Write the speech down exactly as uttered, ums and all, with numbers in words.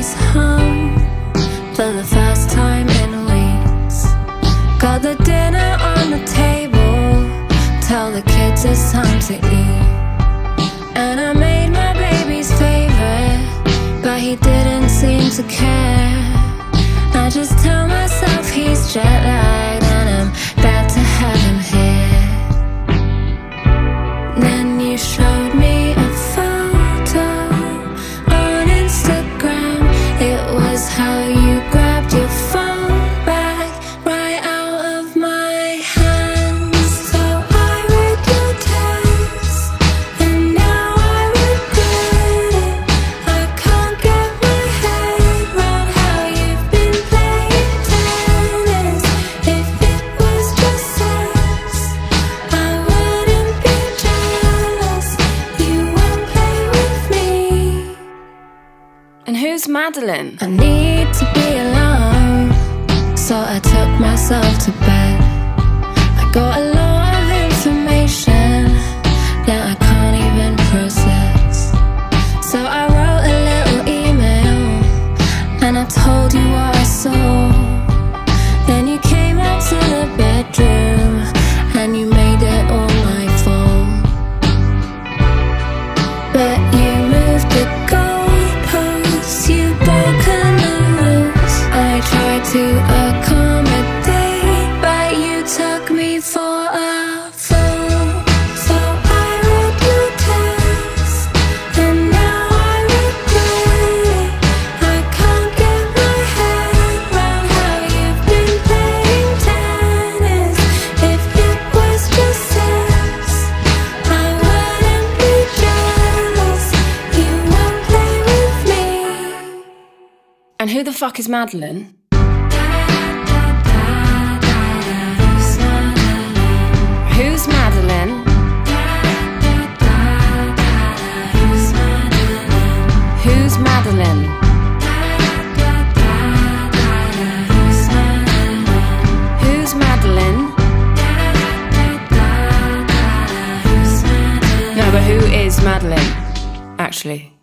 Daddy's home for the first time in weeks. Got the dinner on the table, tell the kids it's time to eat. And I made my baby's favorite, but he didn't seem to care. I just tell myself he's jet-lagged and I'm bad to have him here. Then you showed me a photo on Instagram. It was how you grabbed your phone back right out of my hands. So I read your text and now I regret it. I can't get my head round how you've been playing tennis. If it was just sex, I wouldn't be jealous. You won't play with me. And who's Madeline? I need to be alone, so I took myself to bed. I got a lot of information that I can't even process. So I wrote a little email and I told you what I saw. Then you came out to the bedroom and you made it all my fault. But you moved the goalposts, you broken the rules. I tried to accommodate, but you took me for a fool. So I read your text and now I regret it. I can't get my head round how you've been playing tennis. If it was just sex, I wouldn't be jealous. You won't play with me. And who the fuck is Madeline? Who's Madeline? Who's Madeline? Who's Madeline? No, but who is Madeline, actually?